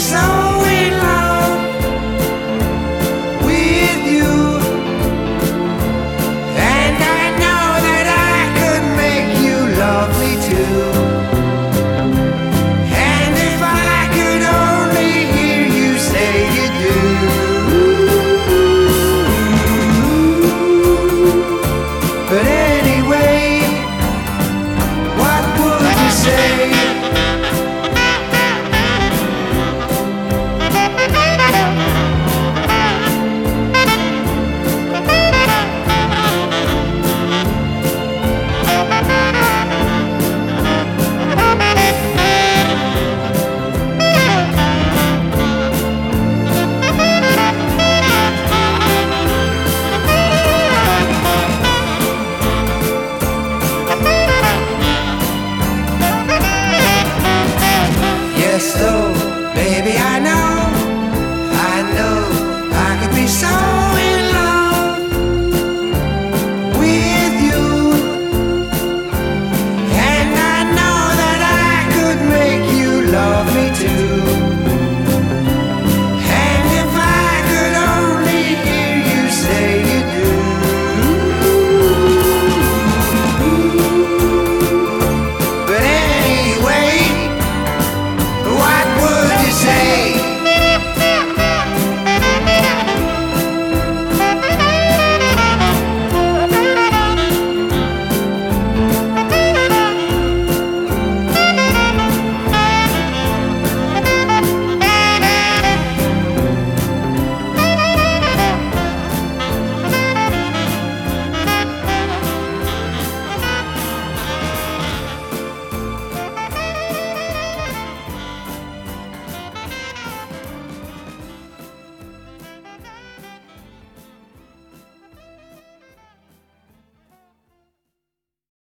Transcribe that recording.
so in love with you, and I know that I could make you love me too. And if I could only hear you say you do. But anyway, what would you say? Yes, though, baby, I know